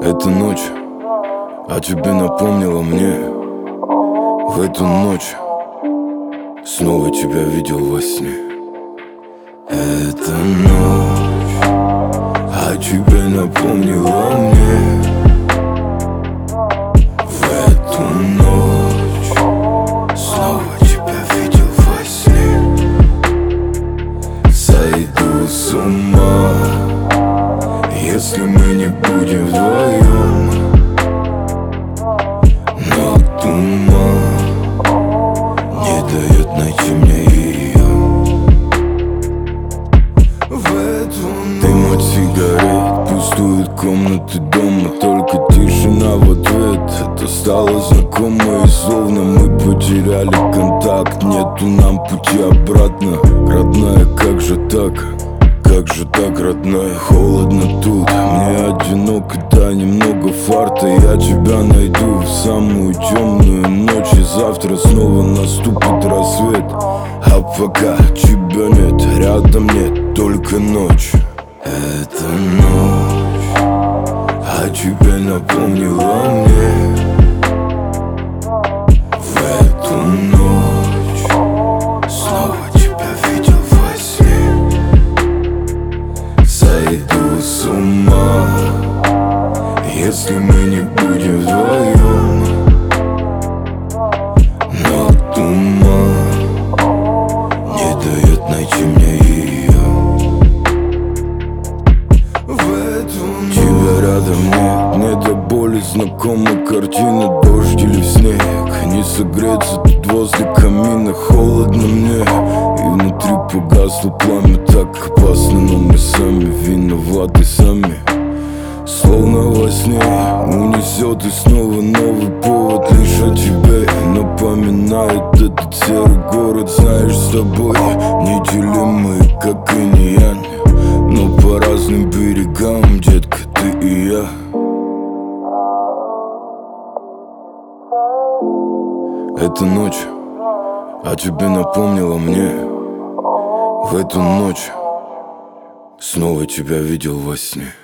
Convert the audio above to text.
Эта ночь о тебе напомнила мне. В эту ночь снова тебя видел во сне. Эта ночь о тебе напомнила мне. В эту ночь снова тебя видел во сне. Сойду с ума, если мы не будем вдвоем. Но туман не дает найти мне ее. В эту ночь дым от сигарет, пустуют комнаты дома, только тишина в ответ. Это стало знакомо, и словно мы потеряли контакт. Нету нам пути обратно. Родная, как же так? Как же так, родная? Холодно тут, мне одиноко, да немного фарта. Я тебя найду в самую темную ночь, и завтра снова наступит рассвет. А пока тебя нет, рядом нет, только ночь. Эта ночь о тебе напомнила мне. В эту ночь снова тебя видел во сне. Сойду с ума, если мы не будем вдвоем. Но туман не дает найти мне ее. Тебя рядом нет, мне до боли знакома картина. Дождь или снег, не согреться тут возле камина. Холодно мне, и внутри погасло пламя. Так опасно, но мы сами виноваты сами. Словно во сне унесет, и снова новый повод. Лишь о тебе напоминает этот серый город. Знаешь, с тобой неделимые, как инь и янь, но по разным берегам, детка, ты и я. Эта ночь о тебе напомнила мне. В эту ночь снова тебя видел во сне.